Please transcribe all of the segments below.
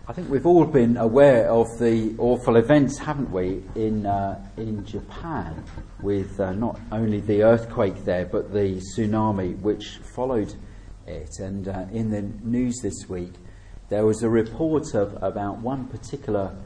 I think we've all been aware of the awful events, haven't we, in Japan, with not only the earthquake there, but the tsunami which followed it. And in the news this week, there was a report about one particular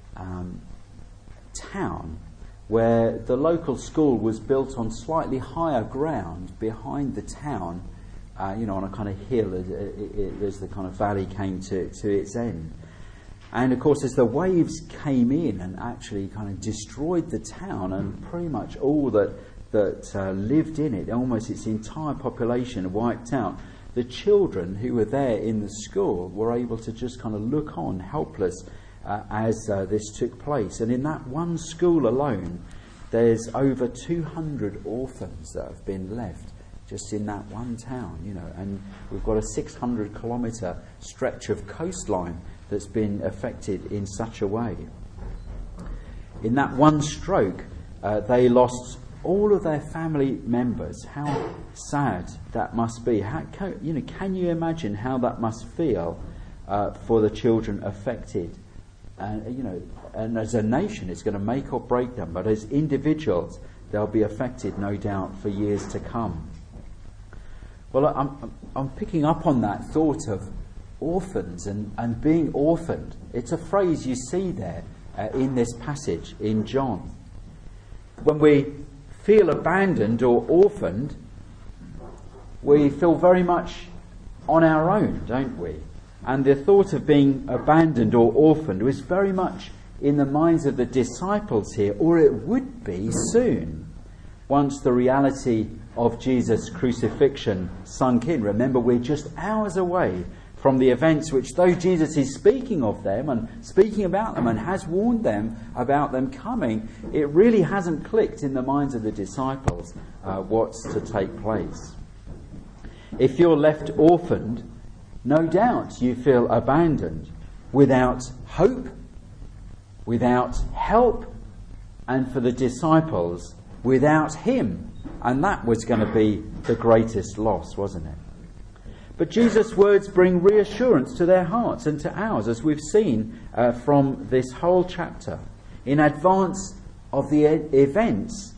town where the local school was built on slightly higher ground behind the town, on a kind of hill as the kind of valley came to its end. And of course, as the waves came in and actually kind of destroyed the town and pretty much all that lived in it, almost its entire population wiped out, the children who were there in the school were able to just kind of look on helpless as this took place. And in that one school alone, there's over 200 orphans that have been left just in that one town, and we've got a 600-kilometre stretch of coastline that's been affected in such a way. In that one stroke, they lost all of their family members. How sad that must be. Can you imagine how that must feel for the children affected? And as a nation, it's going to make or break them. But as individuals, they'll be affected, no doubt, for years to come. Well, I'm picking up on that thought of orphans and being orphaned. It's a phrase you see there in this passage in John. When we feel abandoned or orphaned, we feel very much on our own, don't we? And the thought of being abandoned or orphaned was very much in the minds of the disciples here, or it would be soon, once the reality of Jesus' crucifixion sunk in. Remember, we're just hours away from the events which, though Jesus is speaking of them and speaking about them and has warned them about them coming, it really hasn't clicked in the minds of the disciples what's to take place. If you're left orphaned, no doubt you feel abandoned, without hope, without help, and for the disciples, without him. And that was going to be the greatest loss, wasn't it? But Jesus' words bring reassurance to their hearts and to ours, as we've seen from this whole chapter. In advance of the events,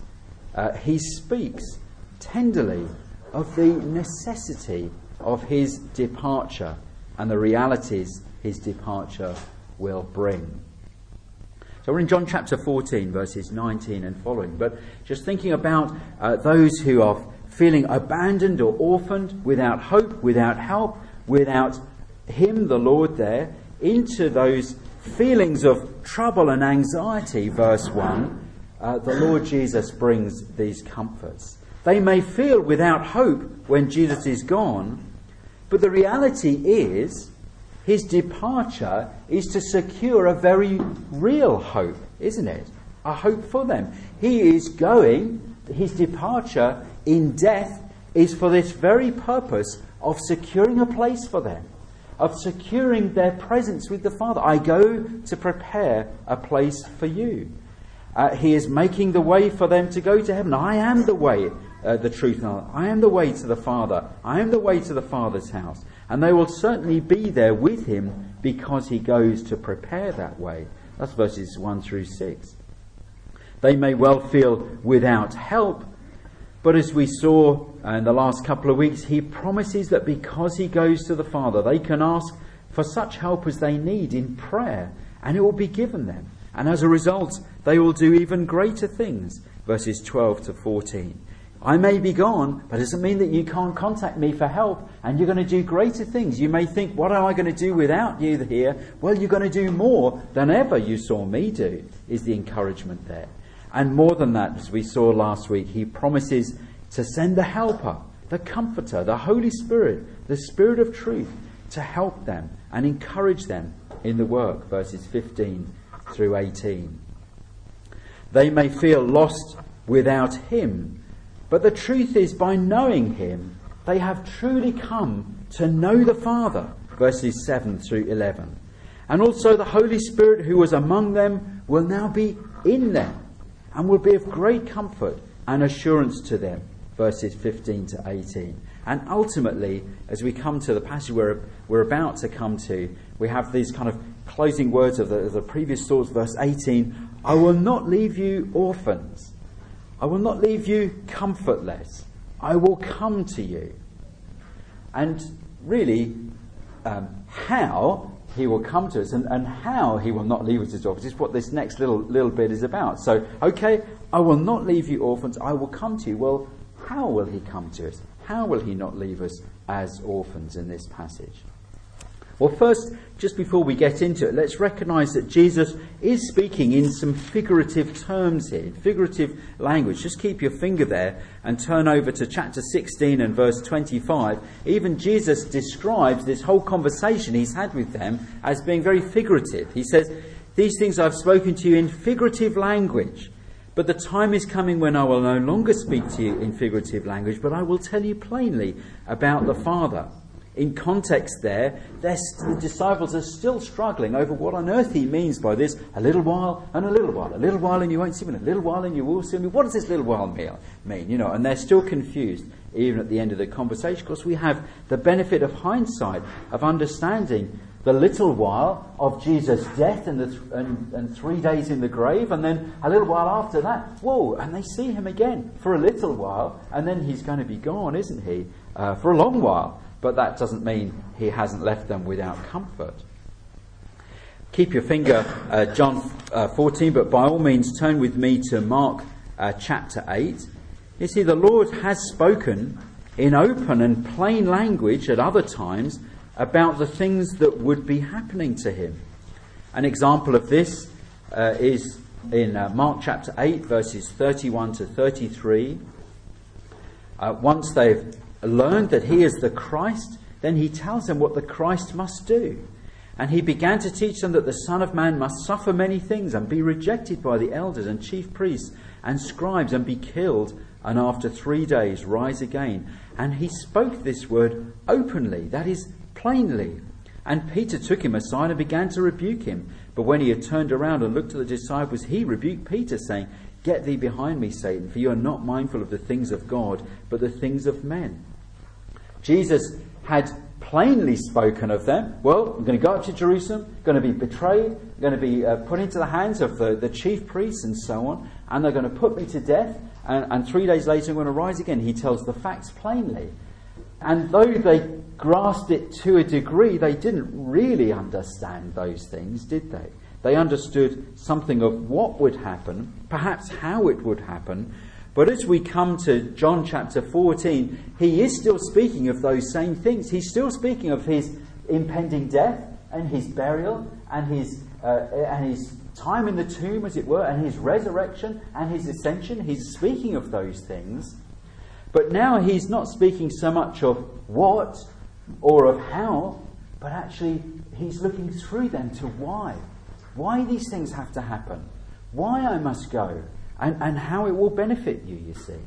he speaks tenderly of the necessity of his departure and the realities his departure will bring. So we're in John chapter 14, verses 19 and following. But just thinking about those who are feeling abandoned or orphaned, without hope, without help, without him, the Lord there, into those feelings of trouble and anxiety, verse 1, the Lord Jesus brings these comforts. They may feel without hope when Jesus is gone, but the reality is his departure is to secure a very real hope, isn't it? A hope for them. He is going, his departure in death is for this very purpose of securing a place for them, of securing their presence with the Father. I go to prepare a place for you. He is making the way for them to go to heaven. I am the way, the truth, and I am the way to the Father. I am the way to the Father's house. And they will certainly be there with him because he goes to prepare that way. That's verses 1 through 6. They may well feel without help, but as we saw in the last couple of weeks, he promises that because he goes to the Father, they can ask for such help as they need in prayer, and it will be given them. And as a result, they will do even greater things. Verses 12 to 14. I may be gone, but it doesn't mean that you can't contact me for help, and you're going to do greater things. You may think, what am I going to do without you here? Well, you're going to do more than ever you saw me do, is the encouragement there. And more than that, as we saw last week, he promises to send the helper, the comforter, the Holy Spirit, the Spirit of truth, to help them and encourage them in the work, verses 15 through 18. They may feel lost without him, but the truth is, by knowing him, they have truly come to know the Father, verses 7 through 11. And also the Holy Spirit who was among them will now be in them and will be of great comfort and assurance to them, verses 15 to 18. And ultimately, as we come to the passage we're about to come to, we have these kind of closing words of the previous thoughts, verse 18. I will not leave you orphans. I will not leave you comfortless. I will come to you. And really, how he will come to us and how he will not leave us as orphans is what this next little bit is about. So, okay, I will not leave you orphans. I will come to you. Well, how will he come to us? How will he not leave us as orphans in this passage? Well, first, just before we get into it, let's recognise that Jesus is speaking in some figurative terms here, figurative language. Just keep your finger there and turn over to chapter 16 and verse 25. Even Jesus describes this whole conversation he's had with them as being very figurative. He says, these things I've spoken to you in figurative language, but the time is coming when I will no longer speak to you in figurative language, but I will tell you plainly about the Father. In context there, the disciples are still struggling over what on earth he means by this, a little while and a little while. A little while and you won't see me, a little while and you will see me. What does this little while mean? You know, and they're still confused even at the end of the conversation. Of course, we have the benefit of hindsight, of understanding the little while of Jesus' death and 3 days in the grave, and then a little while after that, whoa, and they see him again for a little while, and then he's going to be gone, isn't he, for a long while. But that doesn't mean he hasn't left them without comfort. Keep your finger, John 14, but by all means turn with me to Mark chapter 8. You see, the Lord has spoken in open and plain language at other times about the things that would be happening to him. An example of this is in Mark chapter 8, verses 31 to 33. Once they've learned that he is the Christ, then he tells them what the Christ must do. And he began to teach them that the Son of Man must suffer many things and be rejected by the elders and chief priests and scribes and be killed, and after 3 days rise again. And he spoke this word openly, that is, plainly. And Peter took him aside and began to rebuke him. But when he had turned around and looked at the disciples, he rebuked Peter, saying, Get thee behind me, Satan, for you are not mindful of the things of God, but the things of men. Jesus had plainly spoken of them. Well, I'm going to go up to Jerusalem, going to be betrayed, going to be put into the hands of the chief priests and so on, and they're going to put me to death, and 3 days later I'm going to rise again. He tells the facts plainly. And though they grasped it to a degree, they didn't really understand those things, did they? They understood something of what would happen, perhaps how it would happen. But as we come to John chapter 14, he is still speaking of those same things. He's still speaking of his impending death and his burial and his time in the tomb, as it were, and his resurrection and his ascension. He's speaking of those things. But now he's not speaking so much of what or of how, but actually he's looking through them to why. Why these things have to happen. Why I must go. And how it will benefit you, you see.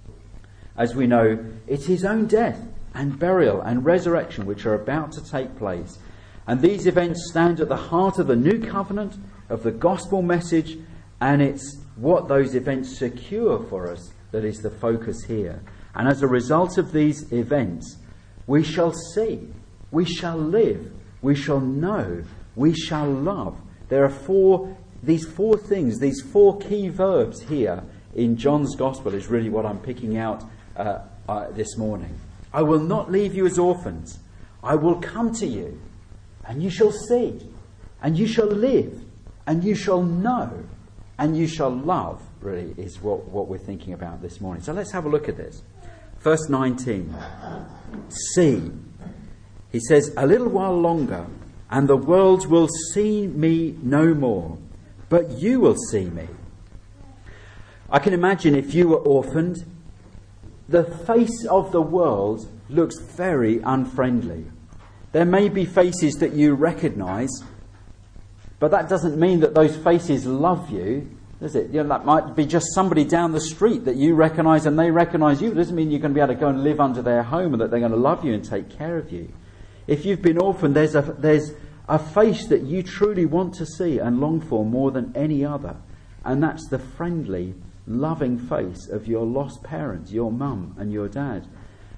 As we know, it's his own death and burial and resurrection which are about to take place. And these events stand at the heart of the new covenant, of the gospel message, and it's what those events secure for us that is the focus here. And as a result of these events, we shall see, we shall live, we shall know, we shall love. There are these four things, these four key verbs here in John's Gospel is really what I'm picking out this morning. I will not leave you as orphans. I will come to you, and you shall see, and you shall live, and you shall know, and you shall love, really, is what we're thinking about this morning. So let's have a look at this. Verse 19. See. He says, a little while longer, and the world will see me no more, but you will see me. I can imagine if you were orphaned, the face of the world looks very unfriendly. There may be faces that you recognise, but that doesn't mean that those faces love you, does it? You know, that might be just somebody down the street that you recognise and they recognise you. It doesn't mean you're going to be able to go and live under their home and that they're going to love you and take care of you. If you've been orphaned, there's a face that you truly want to see and long for more than any other. And that's the friendly, loving face of your lost parents, your mum and your dad.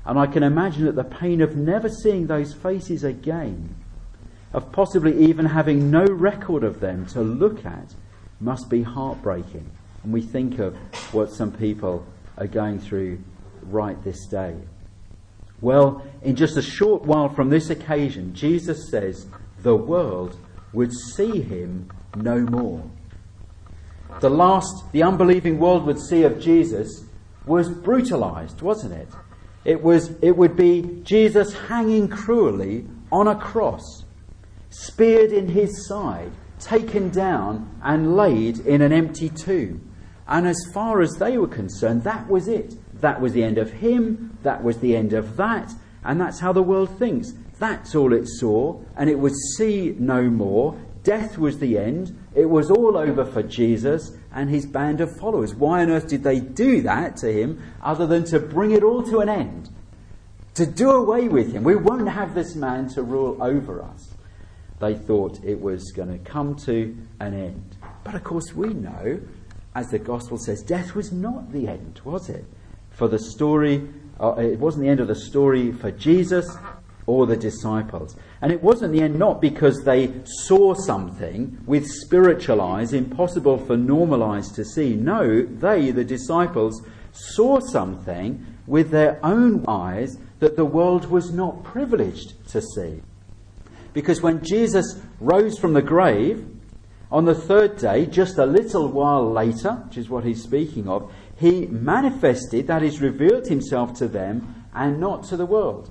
And I can imagine that the pain of never seeing those faces again, of possibly even having no record of them to look at, must be heartbreaking. And we think of what some people are going through right this day. Well, in just a short while from this occasion, Jesus says the world would see him no more. The last the unbelieving world would see of Jesus was brutalized, wasn't it? It would be Jesus hanging cruelly on a cross, speared in his side, taken down and laid in an empty tomb. And as far as they were concerned, that was it. That was the end of him, that was the end of that, and that's how the world thinks. That's all it saw, and it would see no more. Death was the end. It was all over for Jesus and his band of followers. Why on earth did they do that to him other than to bring it all to an end? To do away with him. We won't have this man to rule over us. They thought it was going to come to an end. But of course we know, as the gospel says, death was not the end, was it? For the story, it wasn't the end of the story for Jesus or the disciples. And it wasn't the end not because they saw something with spiritual eyes impossible for normal eyes to see. No, they, the disciples, saw something with their own eyes that the world was not privileged to see. Because when Jesus rose from the grave on the third day, just a little while later, which is what he's speaking of, he manifested, that is, revealed himself to them and not to the world.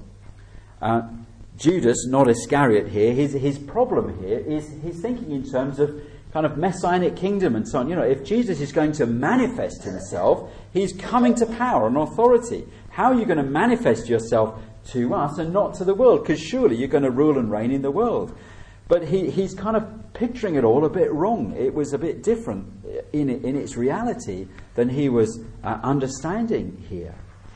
Judas, not Iscariot here, his problem here is he's thinking in terms of kind of messianic kingdom and so on. You know, if Jesus is going to manifest himself, he's coming to power and authority. How are you going to manifest yourself to us and not to the world? Because surely you're going to rule and reign in the world. But he's kind of picturing it all a bit wrong. It was a bit different in its reality than he was understanding here.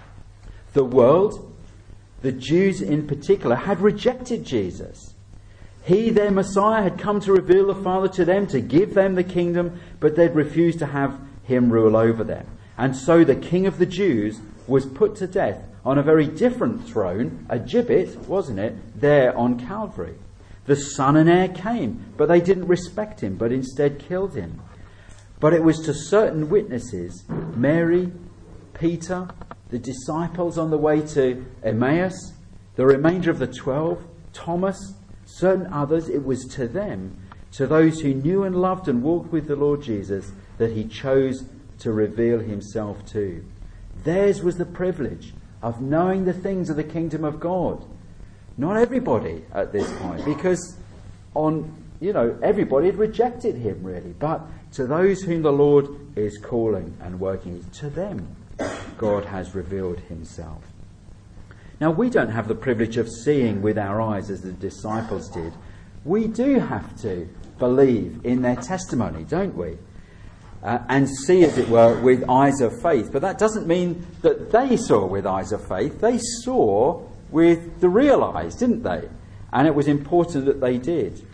The world, the Jews in particular, had rejected Jesus. He, their Messiah, had come to reveal the Father to them, to give them the kingdom, but they'd refused to have him rule over them. And so the King of the Jews was put to death on a very different throne, a gibbet, wasn't it, there on Calvary. The Son and Heir came, but they didn't respect him, but instead killed him. But it was to certain witnesses, Mary, Peter, the disciples on the way to Emmaus, the remainder of the 12, Thomas, certain others, it was to them, to those who knew and loved and walked with the Lord Jesus, that he chose to reveal himself to. Theirs was the privilege of knowing the things of the kingdom of God. Not everybody at this point, because everybody had rejected him really. But to those whom the Lord is calling and working, to them God has revealed himself. Now, we don't have the privilege of seeing with our eyes as the disciples did. We do have to believe in their testimony, don't we? And see, as it were, with eyes of faith. But that doesn't mean that they saw with eyes of faith. They saw with the real eyes, didn't they? And it was important that they did.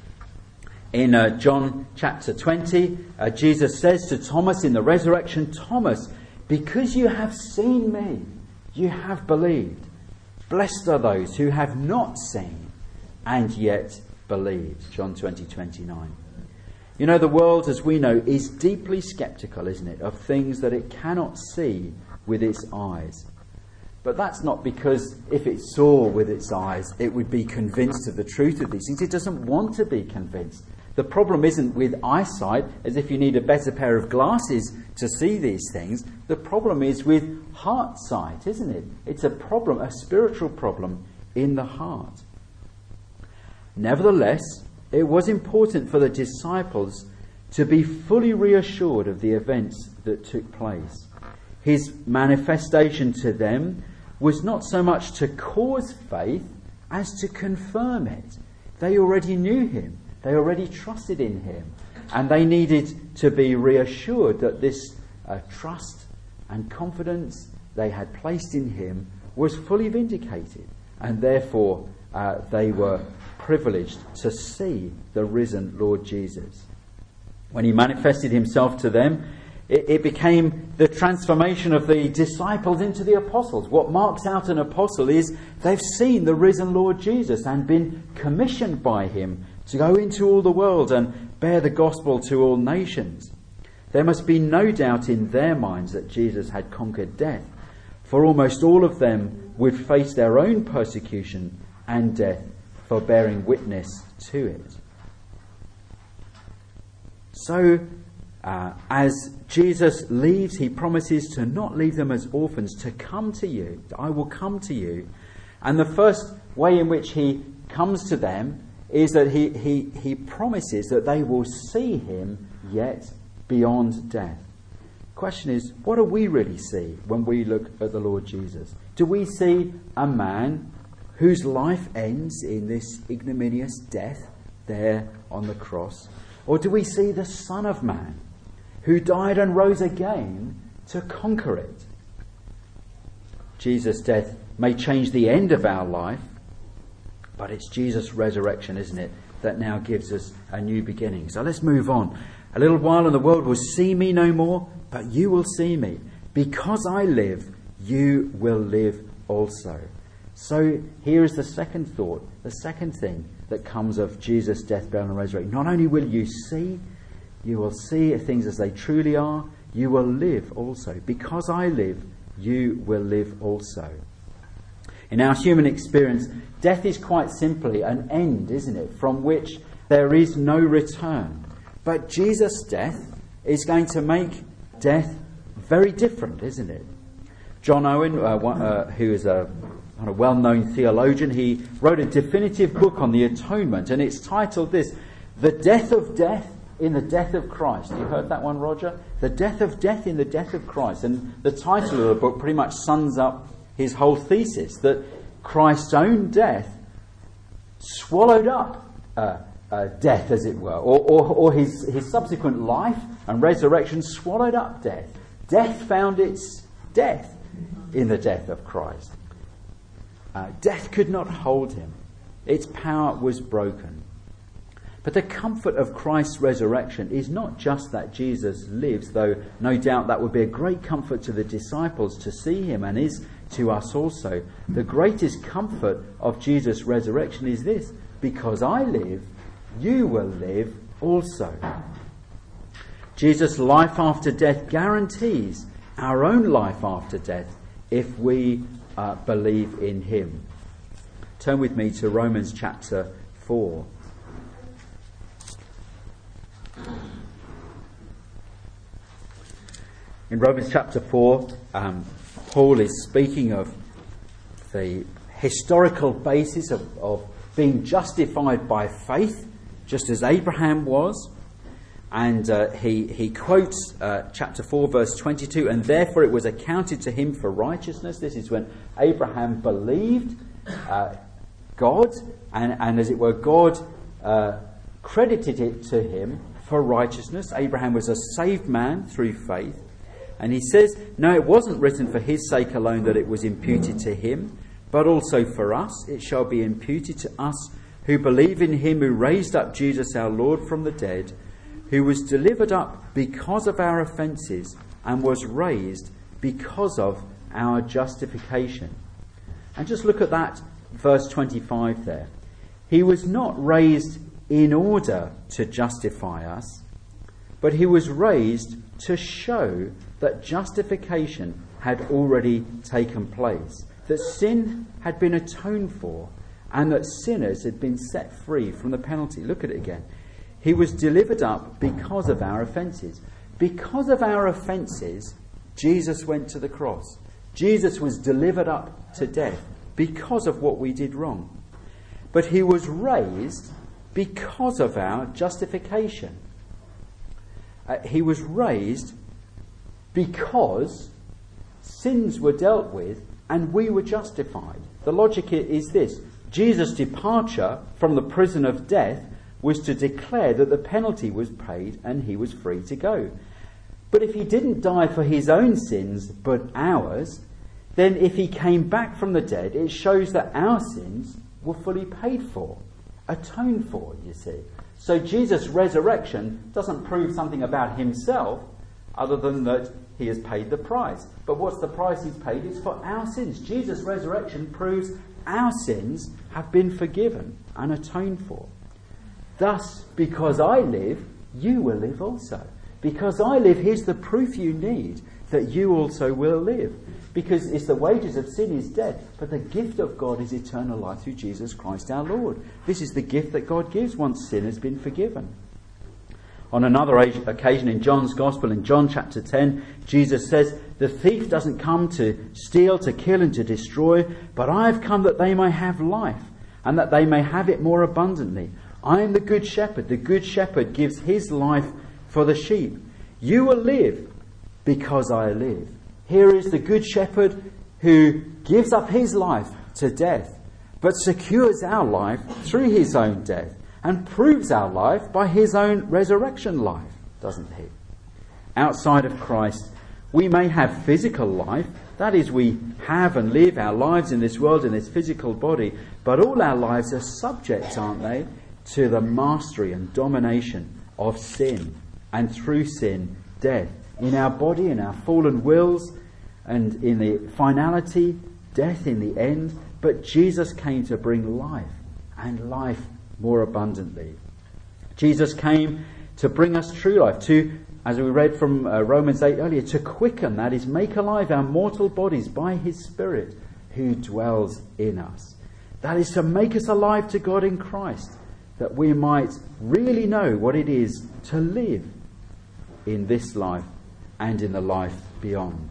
In John chapter 20, Jesus says to Thomas in the resurrection, Thomas, because you have seen me, you have believed. Blessed are those who have not seen and yet believed. John 20:29. You know, the world, as we know, is deeply sceptical, isn't it, of things that it cannot see with its eyes. But that's not because if it saw with its eyes, it would be convinced of the truth of these things. It doesn't want to be convinced. The problem isn't with eyesight, as if you need a better pair of glasses to see these things. The problem is with heart sight, isn't it? It's a problem, a spiritual problem in the heart. Nevertheless, it was important for the disciples to be fully reassured of the events that took place. His manifestation to them was not so much to cause faith as to confirm it. They already knew him. They already trusted in him. And they needed to be reassured that this trust and confidence they had placed in him was fully vindicated. And therefore, they were privileged to see the risen Lord Jesus. When he manifested himself to them, It became the transformation of the disciples into the apostles. What marks out an apostle is they've seen the risen Lord Jesus and been commissioned by him to go into all the world and bear the gospel to all nations. There must be no doubt in their minds that Jesus had conquered death, for almost all of them would face their own persecution and death for bearing witness to it. So, as Jesus leaves, he promises to not leave them as orphans, to come to you. I will come to you. And the first way in which he comes to them is that he promises that they will see him yet beyond death. The question is, what do we really see when we look at the Lord Jesus? Do we see a man whose life ends in this ignominious death there on the cross? Or do we see the Son of Man who died and rose again to conquer it? Jesus' death may change the end of our life, but it's Jesus' resurrection, isn't it, that now gives us a new beginning. So let's move on. A little while and the world will see me no more, but you will see me. Because I live, you will live also. So here is the second thought, the second thing that comes of Jesus' death, burial and resurrection. Not only will you see, you will see things as they truly are, you will live also. Because I live, you will live also. In our human experience, death is quite simply an end, isn't it, from which there is no return. But Jesus' death is going to make death very different, isn't it? John Owen, who is a well-known theologian, he wrote a definitive book on the atonement, and it's titled this, The Death of Death in the Death of Christ. You heard that one, Roger? The Death of Death in the Death of Christ. And the title of the book pretty much sums up his whole thesis, that Christ's own death swallowed up death, as it were, or his subsequent life and resurrection swallowed up death. Death found its death in the death of Christ. Death could not hold him. Its power was broken. But the comfort of Christ's resurrection is not just that Jesus lives, though no doubt that would be a great comfort to the disciples to see him, and is to us also. The greatest comfort of Jesus' resurrection is this: because I live, you will live also. Jesus' life after death guarantees our own life after death if we believe in him. Turn with me to Romans chapter 4. In Romans chapter 4, Paul is speaking of the historical basis of being justified by faith, just as Abraham was. And he quotes chapter 4, verse 22, and therefore it was accounted to him for righteousness. This is when Abraham believed God, and as it were, God credited it to him for righteousness. Abraham was a saved man through faith. And he says, no, it wasn't written for his sake alone that it was imputed to him, but also for us. It shall be imputed to us who believe in him who raised up Jesus our Lord from the dead, who was delivered up because of our offences and was raised because of our justification. And just look at that verse 25 there. He was not raised in order to justify us, but he was raised to show that justification had already taken place, that sin had been atoned for, and that sinners had been set free from the penalty. Look at it again. He was delivered up because of our offences. Because of our offences, Jesus went to the cross. Jesus was delivered up to death because of what we did wrong. But he was raised because of our justification. He was raised because sins were dealt with and we were justified. The logic is this: Jesus' departure from the prison of death was to declare that the penalty was paid and he was free to go. But if he didn't die for his own sins but ours, then if he came back from the dead, it shows that our sins were fully paid for, atoned for, you see. So Jesus' resurrection doesn't prove something about himself, other than that he has paid the price. But what's the price he's paid? It's for our sins. Jesus' resurrection proves our sins have been forgiven and atoned for. Thus, because I live, you will live also. Because I live, here's the proof you need that you also will live. Because it's the wages of sin is death, but the gift of God is eternal life through Jesus Christ our Lord. This is the gift that God gives once sin has been forgiven. On another occasion in John's Gospel, in John chapter 10, Jesus says, the thief doesn't come to steal, to kill and to destroy, but I have come that they may have life, and that they may have it more abundantly. I am the good shepherd. The good shepherd gives his life for the sheep. You will live because I live. Here is the good shepherd who gives up his life to death, but secures our life through his own death, and proves our life by his own resurrection life, doesn't he? Outside of Christ, we may have physical life. That is, we have and live our lives in this world, in this physical body. But all our lives are subject, aren't they, to the mastery and domination of sin. And through sin, death. In our body, in our fallen wills, and in the finality, death in the end. But Jesus came to bring life, and life more abundantly. Jesus came to bring us true life, to, as we read from Romans 8 earlier, to quicken, that is, make alive our mortal bodies by his Spirit who dwells in us. That is to make us alive to God in Christ, that we might really know what it is to live in this life and in the life beyond.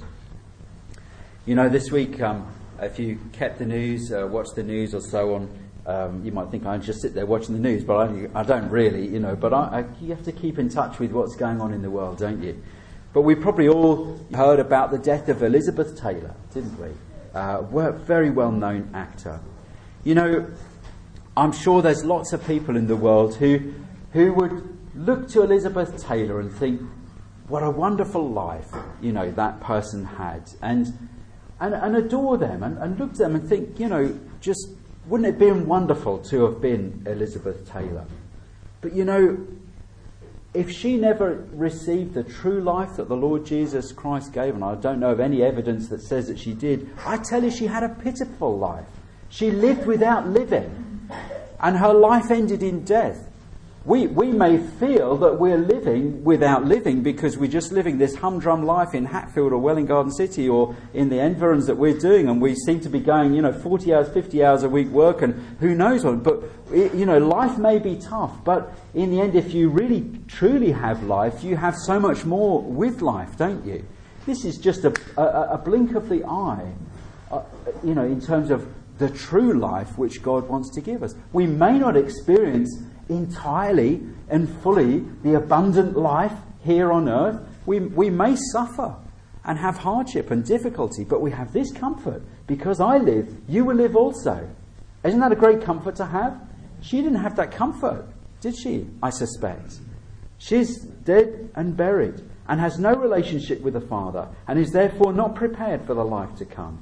You know, this week, if you kept the news, watched the news or so on, you might think I just sit there watching the news, but I don't really, you know. But you have to keep in touch with what's going on in the world, don't you? But we probably all heard about the death of Elizabeth Taylor, didn't we? Very well-known actor. You know, I'm sure there's lots of people in the world who would look to Elizabeth Taylor and think, what a wonderful life, you know, that person had, and adore them and look at them and think, you know, just wouldn't it have been wonderful to have been Elizabeth Taylor? But you know, if she never received the true life that the Lord Jesus Christ gave, and I don't know of any evidence that says that she did, I tell you she had a pitiful life. She lived without living, and her life ended in death. We may feel that we're living without living because we're just living this humdrum life in Hatfield or Welwyn Garden City or in the environs that we're doing, and we seem to be going, you know, 40 hours, 50 hours a week work and who knows what. But, you know, life may be tough, but in the end, if you really truly have life, you have so much more with life, don't you? This is just a blink of the eye, you know, in terms of the true life which God wants to give us. We may not experience entirely and fully the abundant life here on earth. We may suffer and have hardship and difficulty, but we have this comfort: because I live, you will live also. Isn't that a great comfort to have? She didn't have that comfort, did she? I suspect. She's dead and buried and has no relationship with the Father, and is therefore not prepared for the life to come.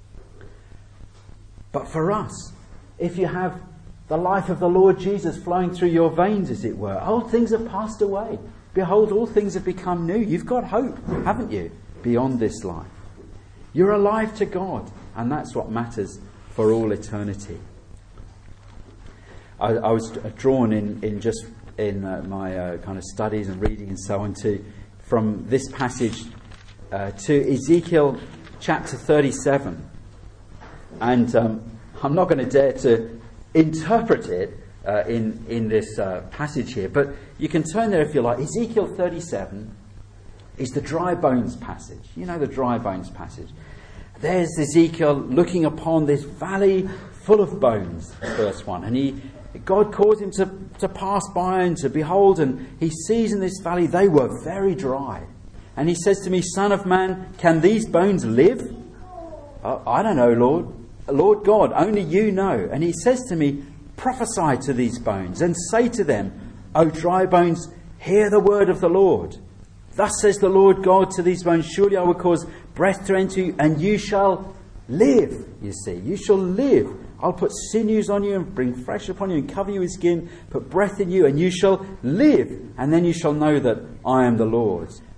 But for us, if you have the life of the Lord Jesus flowing through your veins, as it were, old things have passed away. Behold, all things have become new. You've got hope, haven't you, beyond this life? You're alive to God, and that's what matters for all eternity. I was drawn in my kind of studies and reading and so on from this passage to Ezekiel chapter 37. And I'm not going to dare to interpret it in this passage here, but you can turn there if you like. Ezekiel 37 is the dry bones passage. You know the dry bones passage. There's Ezekiel looking upon this valley full of bones, verse 1. And God caused him to pass by and to behold, and he sees in this valley they were very dry. And he says to me, Son of man, can these bones live? I don't know, Lord God, only you know. And he says to me, prophesy to these bones and say to them, O dry bones, hear the word of the Lord. Thus says the Lord God to these bones, surely I will cause breath to enter you, and you shall live. You see, you shall live. I'll put sinews on you and bring flesh upon you and cover you with skin, put breath in you, and you shall live. And then you shall know that I am the Lord.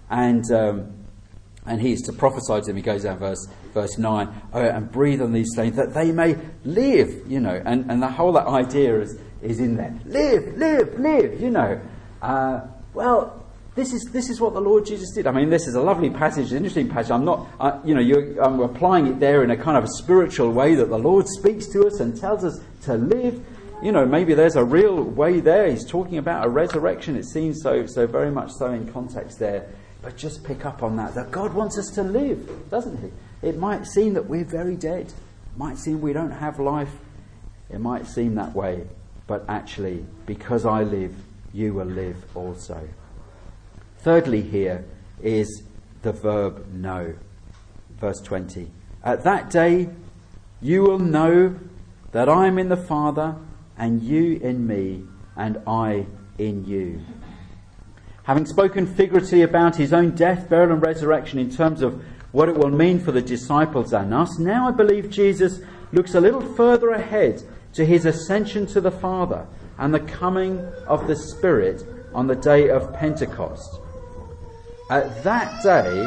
And he's to prophesy to him. He goes down verse 9, and breathe on these things that they may live, you know. And the whole that idea is in there. Live, you know. Well, this is what the Lord Jesus did. I mean, this is a lovely passage, an interesting passage. I'm applying it there in a kind of a spiritual way that the Lord speaks to us and tells us to live. You know, maybe there's a real way there. He's talking about a resurrection. It seems so very much so in context there. But just pick up on that God wants us to live, doesn't he? It might seem that we're very dead. It might seem we don't have life. It might seem that way. But actually, because I live, you will live also. Thirdly here is the verb know. Verse 20. At that day you will know that I am in the Father, and you in me, and I in you. Having spoken figuratively about his own death, burial and resurrection in terms of what it will mean for the disciples and us, now I believe Jesus looks a little further ahead to his ascension to the Father and the coming of the Spirit on the day of Pentecost. At that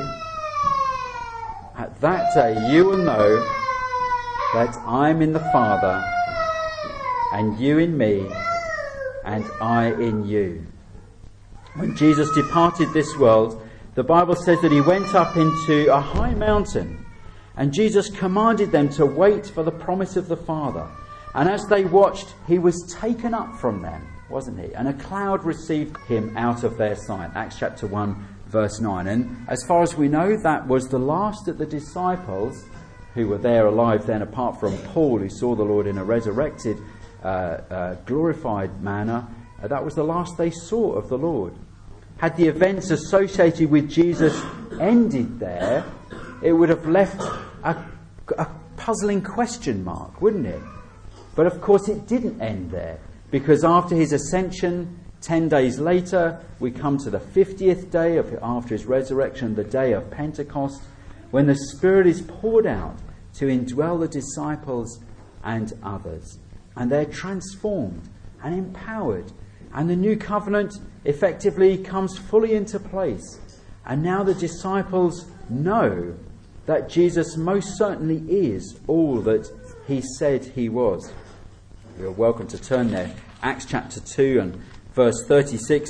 day you will know that I am in the Father, and you in me, and I in you. When Jesus departed this world, the Bible says that he went up into a high mountain, and Jesus commanded them to wait for the promise of the Father. And as they watched, he was taken up from them, wasn't he? And a cloud received him out of their sight. Acts chapter 1, verse 9. And as far as we know, that was the last of the disciples who were there alive then, apart from Paul, who saw the Lord in a resurrected, glorified manner. That was the last they saw of the Lord. Had the events associated with Jesus ended there, it would have left a puzzling question mark, wouldn't it? But of course it didn't end there, because after his ascension, 10 days later, we come to the 50th day after his resurrection, the day of Pentecost, when the Spirit is poured out to indwell the disciples and others. And they're transformed and empowered. And the new covenant effectively comes fully into place. And now the disciples know that Jesus most certainly is all that he said he was. You're welcome to turn there. Acts chapter 2 and verse 36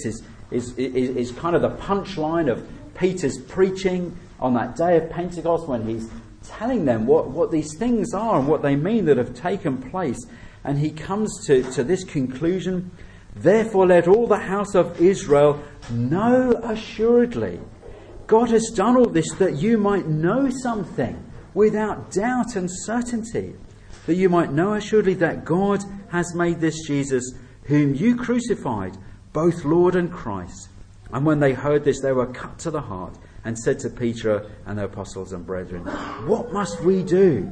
is kind of the punchline of Peter's preaching on that day of Pentecost, when he's telling them what these things are and what they mean that have taken place. And he comes to this conclusion: therefore let all the house of Israel know assuredly, God has done all this that you might know something without doubt and certainty, that you might know assuredly that God has made this Jesus, whom you crucified, both Lord and Christ. And when they heard this, they were cut to the heart, and said to Peter and the apostles and brethren, what must we do?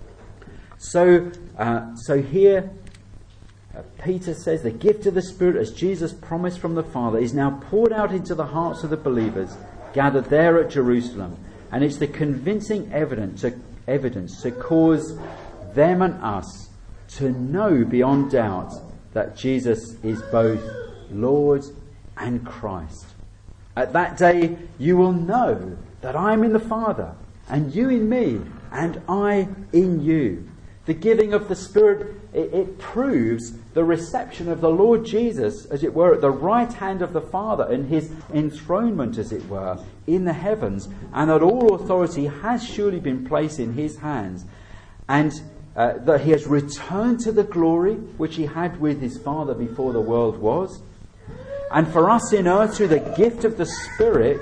So here Peter says the gift of the Spirit, as Jesus promised from the Father, is now poured out into the hearts of the believers gathered there at Jerusalem. And it's the convincing evidence to cause them and us to know beyond doubt that Jesus is both Lord and Christ. At that day you will know that I am in the Father, and you in me, and I in you. The giving of the Spirit, it proves the reception of the Lord Jesus, as it were, at the right hand of the Father, and his enthronement, as it were, in the heavens, and that all authority has surely been placed in his hands, and that he has returned to the glory which he had with his Father before the world was. And for us in earth, through the gift of the Spirit,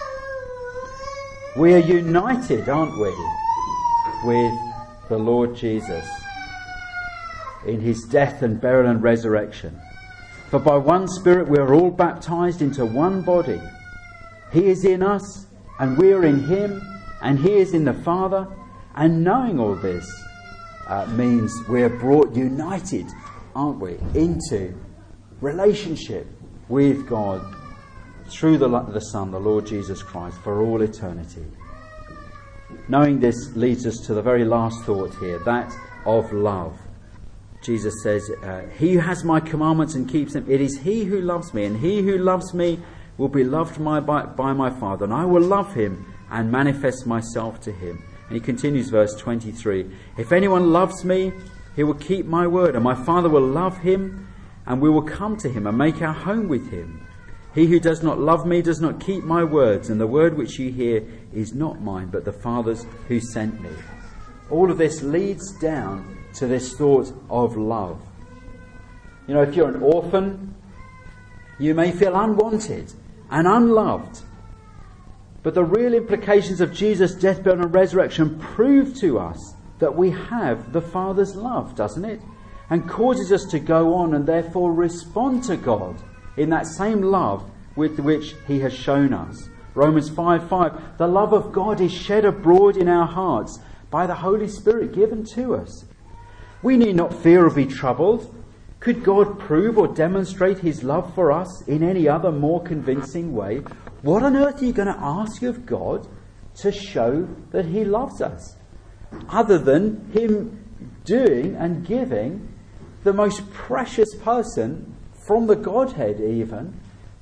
we are united, aren't we, with the Lord Jesus in his death and burial and resurrection. For by one Spirit we are all baptized into one body. He is in us, and we are in him, and he is in the Father. And knowing all this means we are brought united, aren't we, into relationship with God through the Son, the Lord Jesus Christ, for all eternity. Knowing this leads us to the very last thought here, that of love. Jesus says, he who has my commandments and keeps them, it is he who loves me, and he who loves me will be loved by my Father, and I will love him and manifest myself to him. And he continues, verse 23, if anyone loves me, he will keep my word, and my Father will love him, and we will come to him and make our home with him. He who does not love me does not keep my words, and the word which you hear is not mine, but the Father's who sent me. All of this leads down to this thought of love. You know, if you're an orphan, you may feel unwanted and unloved. But the real implications of Jesus' death, burial and resurrection prove to us that we have the Father's love, doesn't it? And causes us to go on and therefore respond to God in that same love with which he has shown us. Romans 5:5, the love of God is shed abroad in our hearts by the Holy Spirit given to us. We need not fear or be troubled. Could God prove or demonstrate his love for us in any other more convincing way? What on earth are you going to ask of God to show that he loves us? Other than him doing and giving the most precious person from the Godhead even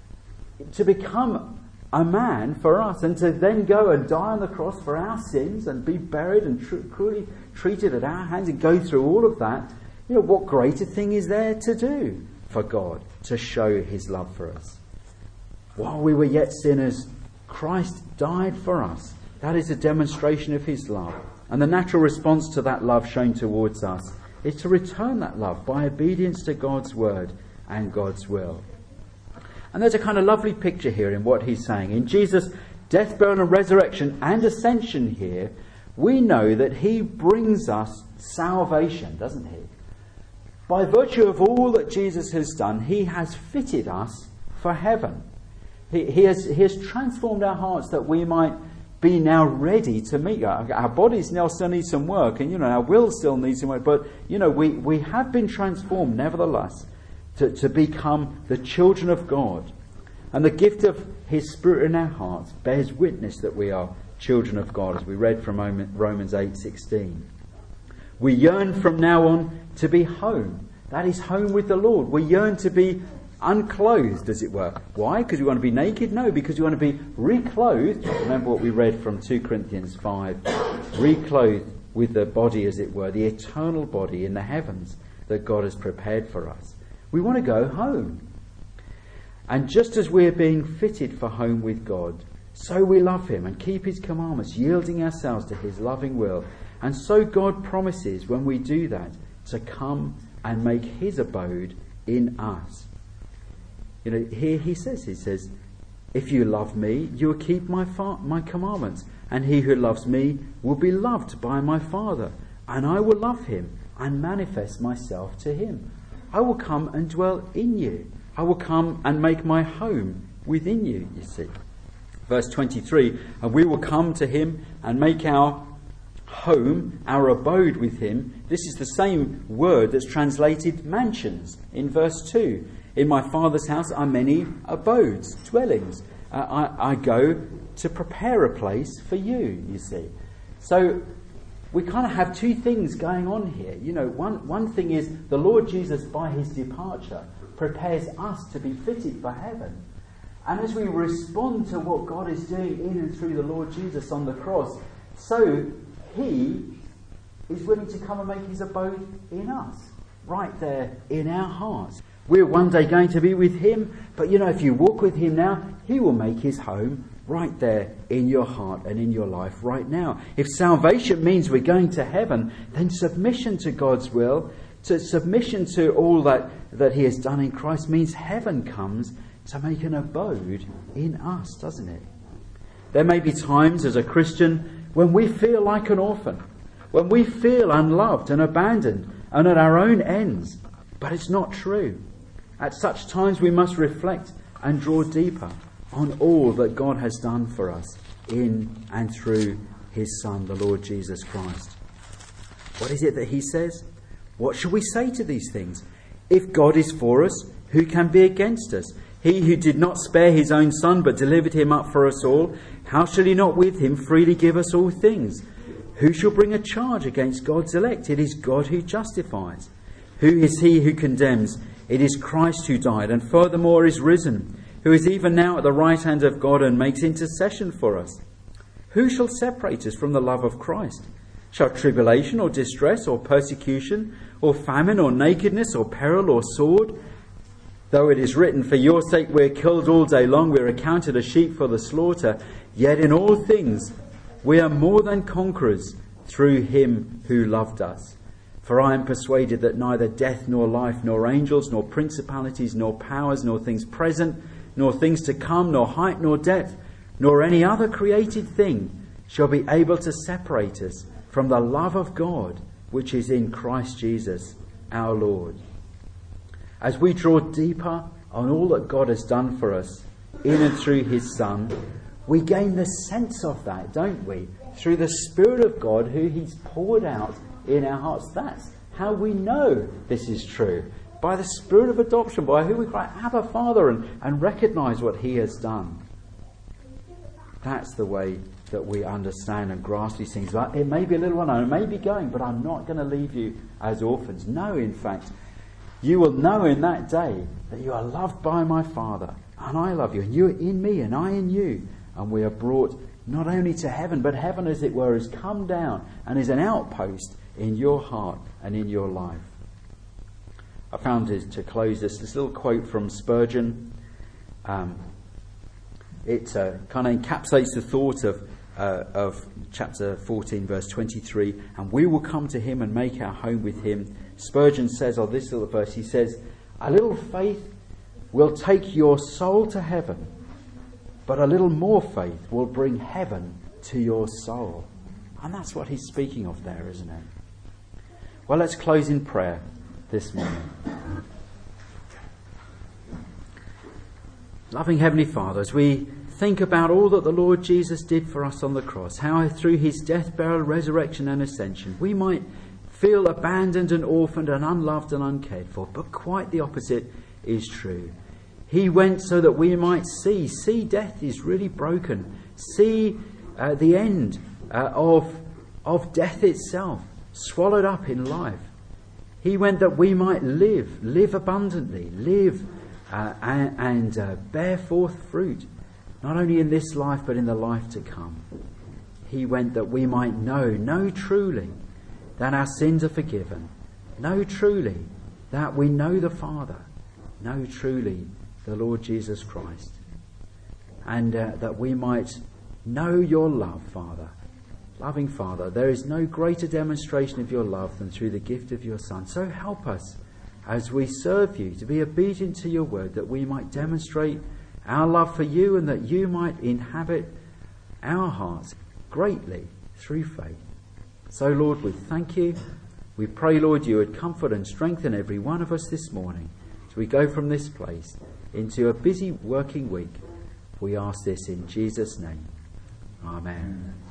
to become a man for us, and to then go and die on the cross for our sins and be buried and cruelly treated at our hands and go through all of that. You know, what greater thing is there to do for God to show his love for us? While we were yet sinners, Christ died for us. That is a demonstration of his love. And the natural response to that love shown towards us is to return that love by obedience to God's word and God's will. And there's a kind of lovely picture here in what he's saying. In Jesus' death, burial and resurrection and ascension here, we know that he brings us salvation, doesn't he? By virtue of all that Jesus has done, he has fitted us for heaven. He has transformed our hearts that we might be now ready to meet God. Our bodies now still need some work, and our will still needs some work, but we have been transformed nevertheless to become the children of God. And the gift of his Spirit in our hearts bears witness that we are children of God, as we read from Romans 8:16. We yearn from now on to be home. That is home with the Lord. We yearn to be unclothed, as it were. Why? Because we want to be naked? No, because we want to be reclothed. Remember what we read from 2 Corinthians 5. Reclothed with the body, as it were, the eternal body in the heavens that God has prepared for us. We want to go home. And just as we are being fitted for home with God, so we love him and keep his commandments, yielding ourselves to his loving will. And so God promises, when we do that, to come and make his abode in us. Here he says, if you love me, you will keep my commandments, and he who loves me will be loved by my Father, and I will love him and manifest myself to him. I will come and dwell in you. I will come and make my home within you, you see. Verse 23, and we will come to him and make our home, our abode with him. This is the same word that's translated mansions in verse 2. In my Father's house are many abodes, dwellings. I go to prepare a place for you, you see. So we kind of have two things going on here. One thing is the Lord Jesus, by his departure, prepares us to be fitted for heaven. And as we respond to what God is doing in and through the Lord Jesus on the cross, so he is willing to come and make his abode in us, right there in our hearts. We're one day going to be with him, but if you walk with him now, he will make his home right there in your heart and in your life right now. If salvation means we're going to heaven, then submission to God's will, to submission to all that he has done in Christ, means heaven comes to make an abode in us, doesn't it? There may be times as a Christian when we feel like an orphan, when we feel unloved and abandoned and at our own ends, but it's not true. At such times we must reflect and draw deeper on all that God has done for us in and through his Son, the Lord Jesus Christ. What is it that he says? What shall we say to these things? If God is for us, who can be against us? He who did not spare his own Son, but delivered him up for us all, how shall he not with him freely give us all things? Who shall bring a charge against God's elect? It is God who justifies. Who is he who condemns? It is Christ who died, and furthermore is risen, who is even now at the right hand of God and makes intercession for us. Who shall separate us from the love of Christ? Shall tribulation or distress or persecution or famine or nakedness or peril or sword? Though it is written, for your sake we are killed all day long, we are accounted as sheep for the slaughter. Yet in all things we are more than conquerors through him who loved us. For I am persuaded that neither death nor life, nor angels, nor principalities, nor powers, nor things present, nor things to come, nor height, nor depth, nor any other created thing shall be able to separate us from the love of God, which is in Christ Jesus our Lord. As we draw deeper on all that God has done for us in and through his Son, we gain the sense of that, don't we? Through the Spirit of God who he's poured out in our hearts. That's how we know this is true. By the Spirit of adoption, by who we cry, Abba, Father, and recognise what he has done. That's the way that we understand and grasp these things. It may be a little one, I may be going, but I'm not going to leave you as orphans. No, in fact, you will know in that day that you are loved by my Father, and I love you, and you are in me, and I in you. And we are brought not only to heaven, but heaven, as it were, has come down and is an outpost in your heart and in your life. I found it, to close this little quote from Spurgeon. It kind of encapsulates the thought of chapter 14, verse 23. And we will come to him and make our home with him. Spurgeon says on this little verse, he says, a little faith will take your soul to heaven, but a little more faith will bring heaven to your soul. And that's what he's speaking of there, isn't it? Well, let's close in prayer this morning. Loving Heavenly Father, as we think about all that the Lord Jesus did for us on the cross, how through his death, burial, resurrection and ascension, we might feel abandoned and orphaned and unloved and uncared for. But quite the opposite is true. He went so that we might see death is really broken, see the end of death itself, swallowed up in life. He went that we might live abundantly, live and bear forth fruit, not only in this life but in the life to come. He went that we might know truly that our sins are forgiven, know truly that we know the Father, know truly the Lord Jesus Christ, and that we might know your love, Father. Loving Father, there is no greater demonstration of your love than through the gift of your Son. So help us as we serve you to be obedient to your word, that we might demonstrate our love for you and that you might inhabit our hearts greatly through faith. So Lord, we thank you. We pray, Lord, you would comfort and strengthen every one of us this morning as we go from this place into a busy working week. We ask this in Jesus' name. Amen.